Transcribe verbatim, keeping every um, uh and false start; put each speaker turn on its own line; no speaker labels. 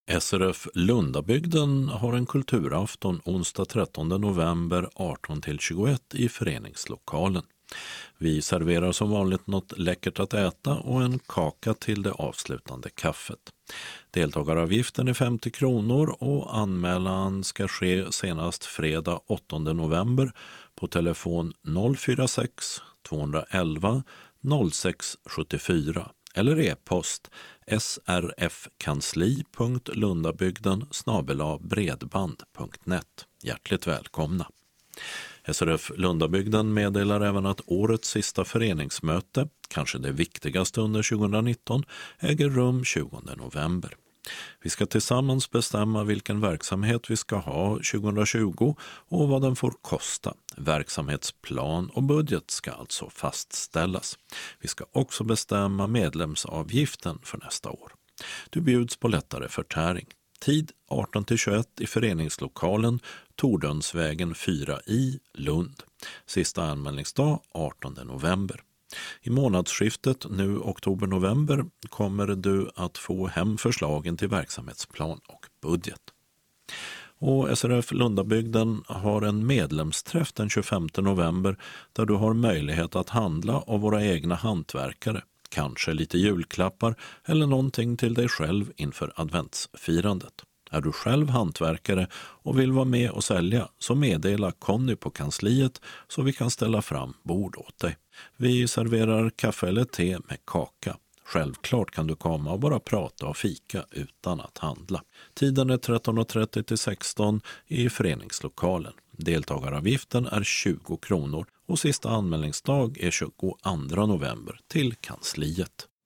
S R F Lundabygden har en kulturafton onsdag trettonde november arton till tjugoett i föreningslokalen. Vi serverar som vanligt något läckert att äta och en kaka till det avslutande kaffet. Deltagaravgiften är femtio kronor och anmälan ska ske senast fredag åttonde november på telefon noll fyra sex två ett ett noll sex sju fyra eller e-post srfkansli punkt lundabygden snabel-a bredband punkt net. Hjärtligt välkomna! S R F Lundabygden meddelar även att årets sista föreningsmöte, kanske det viktigaste under tjugonitton, äger rum tjugonde november. Vi ska tillsammans bestämma vilken verksamhet vi ska ha tjugohundratjugo och vad den får kosta. Verksamhetsplan och budget ska alltså fastställas. Vi ska också bestämma medlemsavgiften för nästa år. Du bjuds på lättare förtäring. Tid arton till tjugoett i föreningslokalen Tordönsvägen fyra i Lund. Sista anmälningsdag artonde november. I månadsskiftet nu oktober-november kommer du att få hem förslagen till verksamhetsplan och budget. Och S R F Lundabygden har en medlemsträff den tjugofemte november där du har möjlighet att handla av våra egna hantverkare. Kanske lite julklappar eller någonting till dig själv inför adventsfirandet. Är du själv hantverkare och vill vara med och sälja så meddela Conny på kansliet så vi kan ställa fram bord åt dig. Vi serverar kaffe eller te med kaka. Självklart kan du komma och bara prata och fika utan att handla. Tiden är tretton trettio till sexton i föreningslokalen. Deltagaravgiften är tjugo kronor och sista anmälningsdag är tjugoandra november till kansliet.